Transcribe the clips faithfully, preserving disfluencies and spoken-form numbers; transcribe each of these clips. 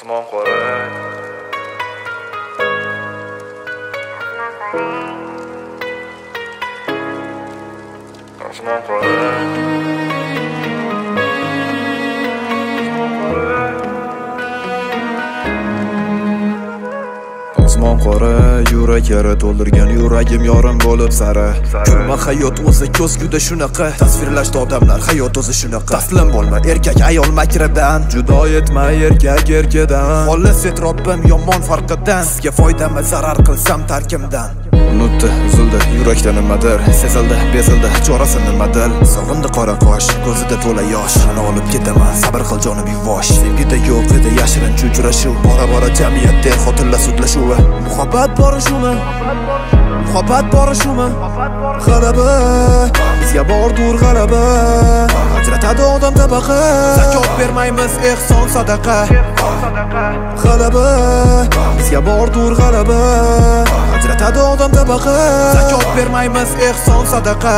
Osmon qora Osmon qora Osmon qora yurak yara to'ldirgan yuragim yorim bo'lib sara. Ko'rma hayot o'zi ko'zguda shunaqa, tasvirlashda odamlar hayot o'zi shunaqa. Taslim bo'lma erkak ayol makridan, judo etma erkak erkadan. Xolis et Robbim yomon farqidan, sizga foydami zarar qilsam tarkimdan. Unutdi, uzildi, yurakda nimadir sezildi, bezildi, chorasi nimadir. Sog'indi qora qosh, ko'zida to'la yosh. Qani olib ketaman, sabr qil jonim yuvosh. Sevgida yo'q edi yashirin uchrashuv, bora-bora jamiyatda xotinlar sudlashuvi. Muhabbat bori shumi? Muhabbat bori shumi? G'alaba, bizga bordur g'alaba. Ajratadi odam tabaqa, zakot bermaymiz, ehson sadaqa. G'alaba, bizga bordur g'alaba. Ajratadi odam tabaqa, zakot bermaymiz, ehson sadaqa.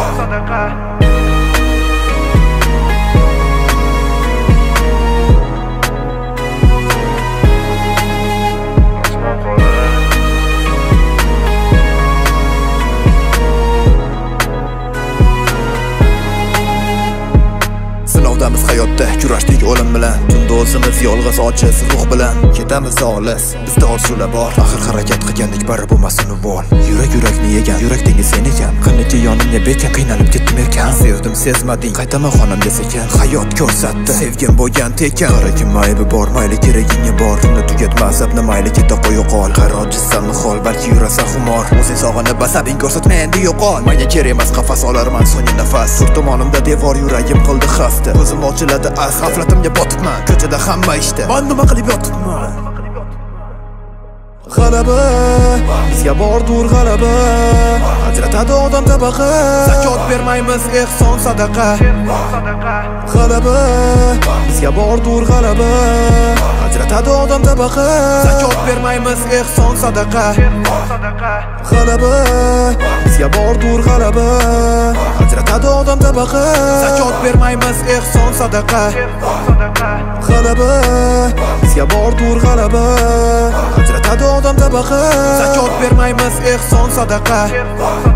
Sinovdamiz hayotda, kurashdik o'lim bilan. Tunda o'zimiz yolg'iz ojiz ruh bilan ketamiz olis. Bizda orzular bor, axir harakat qilgandik bari bo'lmasin uvol. Yurak yurakni yegan, yurak dengiz sen ekan. Qancha yonimga bekan, qiynalib ketdim erkan. Sevdim sezmading, qaytaman xonamga sekin. Hayot ko'rsatdi, sevgim bo'lgan tekan. Qarakim mayli bor, mayli keragingga bor. Unda tugatmas azabni mayli keta qo'ya qol. Qarojizsan hol, balki yurasan xumor. O'zing sog'inib basabing ko'rsatma endi yo'qol. Menga kerak emas qafas olarman so'nggi nafas. Sur tomonimda devor, yuragim qildi xasta. Ko'zim ochiladi az, g'aflatimga botibman. Ko'chada hamma ishda, men nima qilib yotibman? G'alaba, bizga bordur g'alaba. Ajratadi odam tabaqa, zakot bermaymiz, ehson sadaqa. G'alaba, bizga bordur g'alaba. Ajratadi odam tabaqa, zakot bermaymiz, ehson sadaqa. G'alaba, bizga bordur g'alaba. Ajratadi odam tabaqa, zakot bermaymiz, ehson sadaqa. G'alaba, bizga bordur g'alaba. Ajratadi odam tabaqa, zakot bermaymiz, ehson sadaqa.